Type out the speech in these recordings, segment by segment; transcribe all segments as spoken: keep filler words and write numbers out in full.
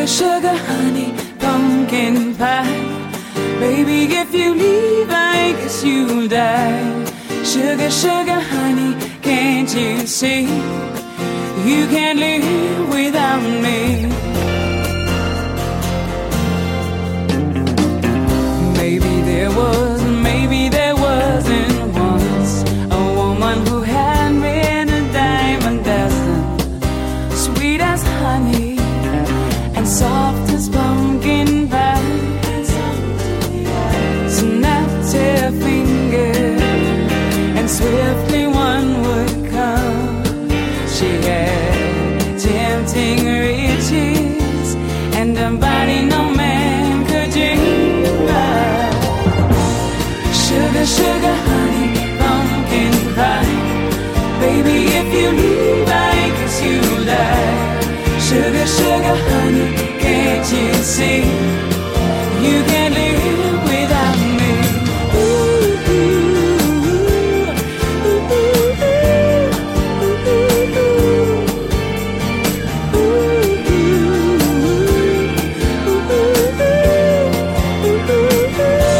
Sugar, sugar, honey, pumpkin pie. Baby, if you leave, I guess you'll die. Sugar, sugar, honey, can't you see? You can't live without me. Maybe there was, maybe there wasn't once a woman who had been a dime a dozen, sweet as honey and soft as pumpkin pie. Snapped her finger and swiftly one would come. She had tempting riches and a body no man could dream of. Sugar, sugar, honey, pumpkin pie. Baby, if you leave, I guess you'll die. Sugar, sugar, honey, can't you see? You can't live without me. Ooh, ooh, ooh, ooh, ooh, ooh,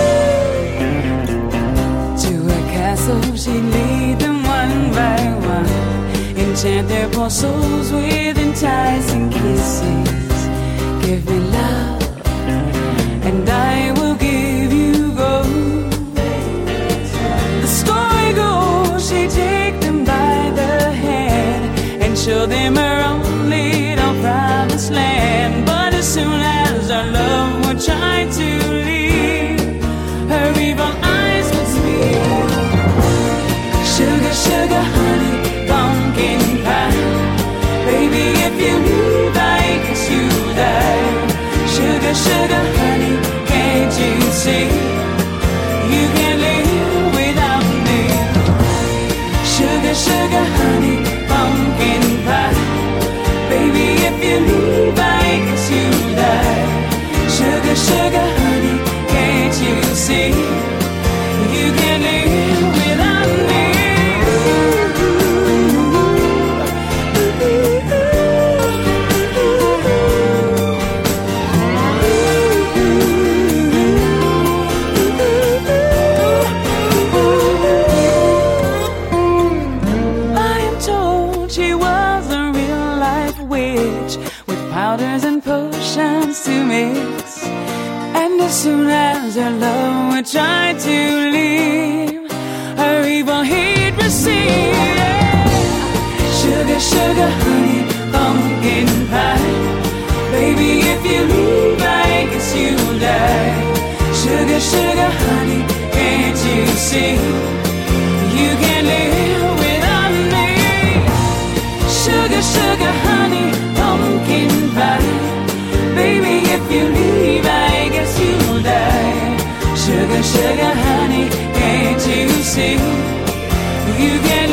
ooh. To a castle she'd lead them one by one, enchant their poor souls with enticing kisses. Give me love and I will give you gold. The story goes, she take them by the hand and show them her own little promised land. But as soon as our love would try to leave, her evil eyes would speak. Sugar, sugar, honey, pumpkin pie. Baby, if you leave, I guess you die. Sugar, sugar, honey, can't you see? You can't live without me. Sugar, sugar, honey, pumpkin pie. Baby, if you leave, I guess you die. Sugar, sugar, honey, can't you see? You can't live without me. Powders and potions to mix, and as soon as her love would try to leave, her evil heat received. Sugar, sugar, honey, pumpkin pie. Baby, if you leave, I guess you'll die. Sugar, sugar, honey, can't you see? You can't live without me. Sugar, sugar, honey, pumpkin pie. Baby, if you leave, I guess you'll die. Sugar, sugar, honey, can't you see? You can't